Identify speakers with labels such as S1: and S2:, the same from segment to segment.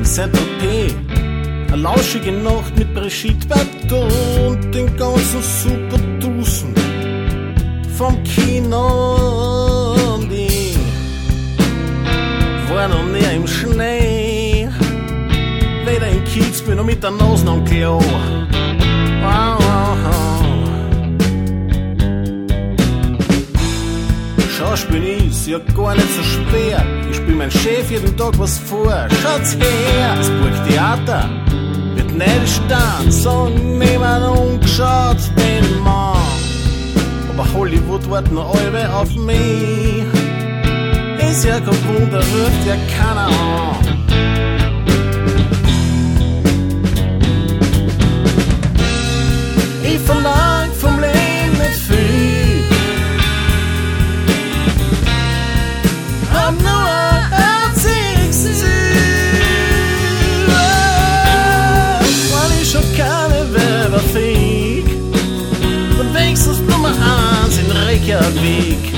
S1: Saint-Tropez. Eine lauschige Nacht mit Brigitte Bardot und den ganzen super Dusen vom Kino. Und ich war noch nie im Schnee, weder im Kitzbühel noch mit der Nase am Klo. Wow, wow, wow. Schauspiel ist ja gar nicht so schwer. Ich spiel mein Chef jeden Tag was vor. Schaut's her, das Burgtheater wird nicht stand, so niemand umgeschaut den Mann. Aber Hollywood wartet noch alle auf mich. Ist ja kein Wunder, ruft ja keiner an. Ich verlang vom Leben nicht viel, hab nur ein einziges Ziel. Weil ich schon keine Werber flieg und wenigstens Nummer 1 in Reykjavik.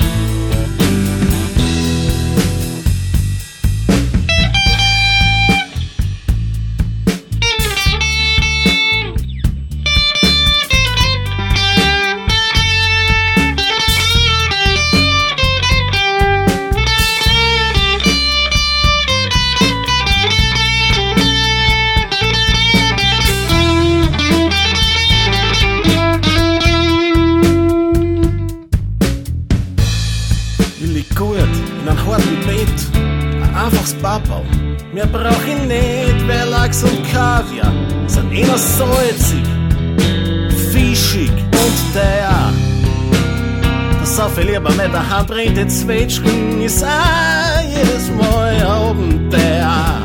S1: Papau, mehr brauch ich nicht, weil Lachs und Kaviar sind eher salzig, fischig und teuer. Das sauf ich lieber mit der Hand rein, die Zwetschgen ist auch jedes Mal ein Abenteuer.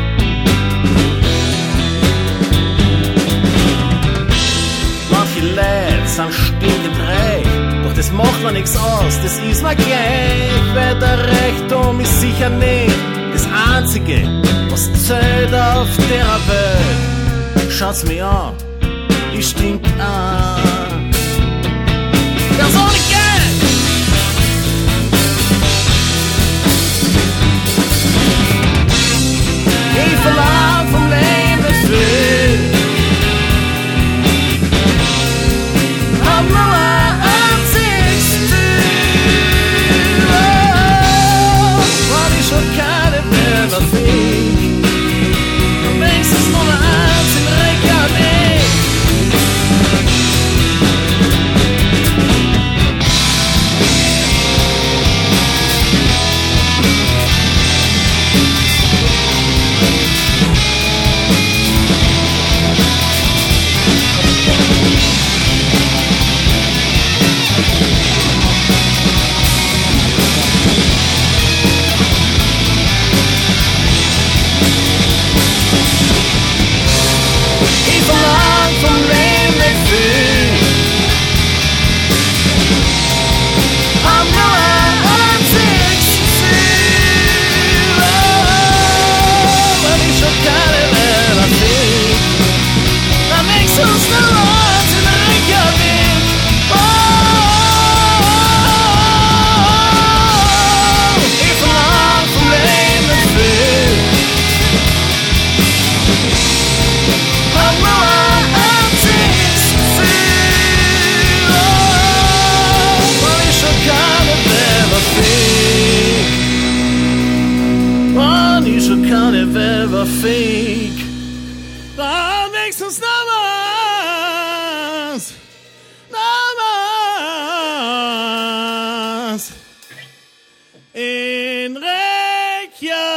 S1: Manche Leute sind stinkendreich, doch das macht mir nix aus, das ist mir gleich, weil der Reichtum ist sicher nicht das Einzige, was zählt auf der Welt. Schaut's mir an, ich stink an. Ganz ohne Geld! Ich verlang vom Leben nicht viel, hab nur ein einziges Ziel. Weil ich schon keine Werber flieg und wenigstens Nummer 1 in Reykjavik. Fake, dann wenigstens namens in Reykjavik.